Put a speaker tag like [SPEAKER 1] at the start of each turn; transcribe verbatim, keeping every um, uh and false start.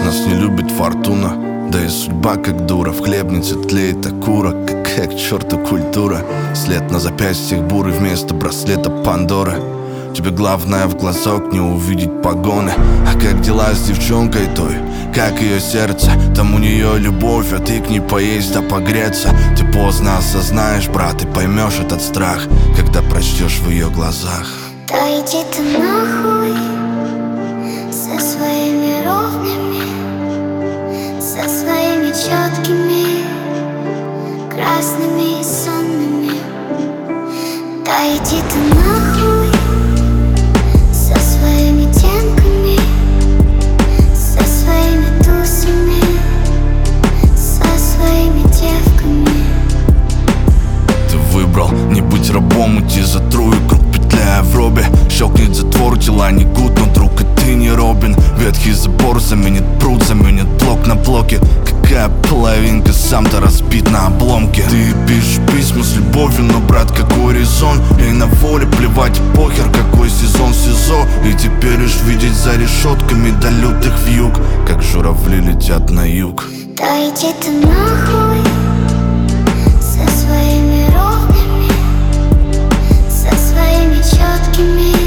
[SPEAKER 1] Нас не любит фортуна, да и судьба как дура. В хлебнице тлеет окурок, какая к черту культура. След на запястьях буры вместо браслета Пандоры. Тебе главное в глазок не увидеть погоны. А как дела с девчонкой той? Как ее сердце? Там у нее любовь, а ты к ней поесть да погреться. Ты поздно осознаешь, брат, и поймешь этот страх, когда прочтешь в ее глазах.
[SPEAKER 2] Да иди ты нахуй со своими ровными, со своими четкими, красными и сонными. Да иди ты нахуй со своими тенками, со своими тусами, со своими девками.
[SPEAKER 1] Ты выбрал не быть рабом, идти за трую, круг петляя в робе. Щелкнет затвор, дела не гуд, но друг, и ты не Робин. Ветхий забор заменит пруд, заменит блок на блоке. Какая половинка, сам-то разбит на обломке. Ты пишешь письма с любовью, но, брат, какой резон? Ей на воле плевать, похер, какой сезон СИЗО. И теперь лишь видеть за решетками до лютых вьюг, как журавли летят на юг.
[SPEAKER 2] Да иди ты нахуй со своими ровными, со своими четкими,